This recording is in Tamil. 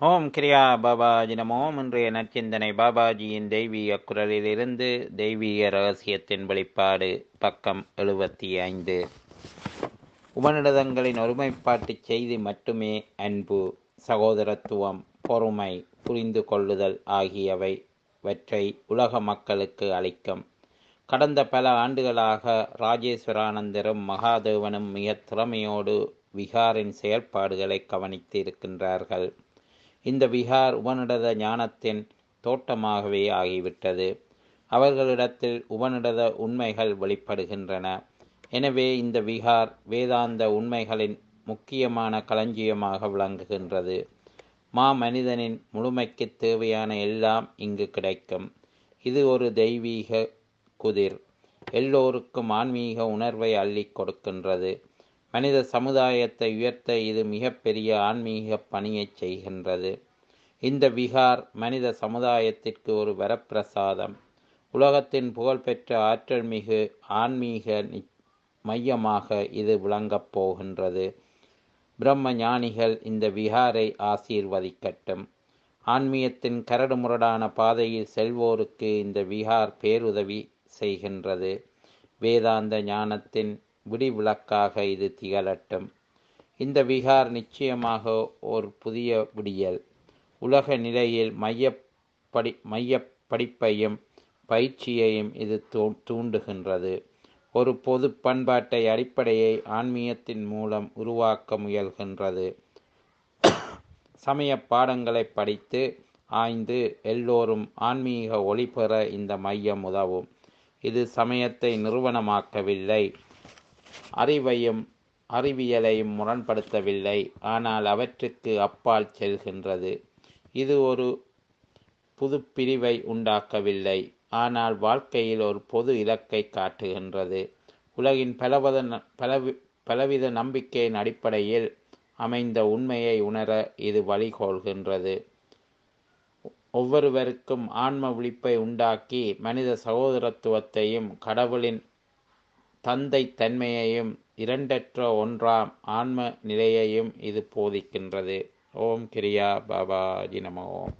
ஓம் கிரியா பாபாஜி நமோ. இன்றைய நற்சிந்தனை பாபாஜியின் தெய்வீக குரலிலிருந்து தெய்வீக ரகசியத்தின் வெளிப்பாடு, பக்கம் 75. உபநிடதங்களின் ஒருமைப்பாட்டுச் செய்தி மட்டுமே அன்பு, சகோதரத்துவம், பொறுமை, புரிந்து கொள்ளுதல் ஆகியவற்றை உலக மக்களுக்கு அளிக்கும். கடந்த பல ஆண்டுகளாக ராஜேஸ்வரானந்தரும் மகாதேவனும் மிக திறமையோடு விகாரின் செயல்பாடுகளை கவனித்து இருக்கின்றார்கள். இந்த விகார் உபநிடத ஞானத்தின் தோட்டமாகவே ஆகிவிட்டது. அவர்களிடத்தில் உபநிடத உண்மைகள் வெளிப்படுகின்றன. எனவே இந்த விகார் வேதாந்த உண்மைகளின் முக்கியமான களஞ்சியமாக விளங்குகின்றது. மனிதனின் முழுமைக்கு தேவையான எல்லாம் இங்கு கிடைக்கும். இது ஒரு தெய்வீக குதிர், எல்லோருக்கும் ஆன்மீக உணர்வை அள்ளி கொடுக்கின்றது. மனித சமுதாயத்தை உயர்த்த இது மிகப்பெரிய ஆன்மீக பணியை செய்கின்றது. இந்த விகார் மனித சமுதாயத்திற்கு ஒரு வரப்பிரசாதம். உலகத்தின் புகழ்பெற்ற ஆற்றல் மிகு ஆன்மீக மையமாக இது விளங்கப் போகின்றது. பிரம்ம ஞானிகள் இந்த விகாரை ஆசீர்வதிக்கட்டும். ஆன்மீகத்தின் கரடுமுரடான பாதையில் செல்வோருக்கு இந்த விகார் பேருதவி செய்கின்றது. வேதாந்த ஞானத்தின் விடிவிளக்காக இது திகழட்டும். இந்த விகார் நிச்சயமாக ஒரு புதிய விடியல். உலக நிலையில் மைய படிப்பையும் பயிற்சியையும் இது தூண்டுகின்றது. ஒரு பொது பண்பாட்டை அடிப்படையை ஆன்மீகத்தின் மூலம் உருவாக்க முயல்கின்றது. சமய பாடங்களை படித்து ஆய்ந்து எல்லோரும் ஆன்மீக ஒளி பெற இந்த மையம் உதவும். இது சமயத்தை நிறுவனமாக்கவில்லை, அறிவியலையும் முரண்படுத்தவில்லை, ஆனால் அவற்றுக்கு அப்பால் செல்கின்றது. இது ஒரு புது பிரிவை உண்டாக்கவில்லை, ஆனால் வாழ்க்கையில் ஒரு பொது இலக்கை காட்டுகின்றது. உலகின் பலவித நம்பிக்கையின் அடிப்படையில் அமைந்த உண்மையை உணர இது வழிகோல்கின்றது. ஒவ்வொருவருக்கும் ஆன்ம விழிப்பை உண்டாக்கி மனித சகோதரத்துவத்தையும் கடவுளின் தந்தை தன்மையையும் இரண்டற்ற ஒன்றாம் ஆன்ம நிலையையும் இது போதிக்கின்றது. ஓம் கிரியா பாபாஜி நமோ.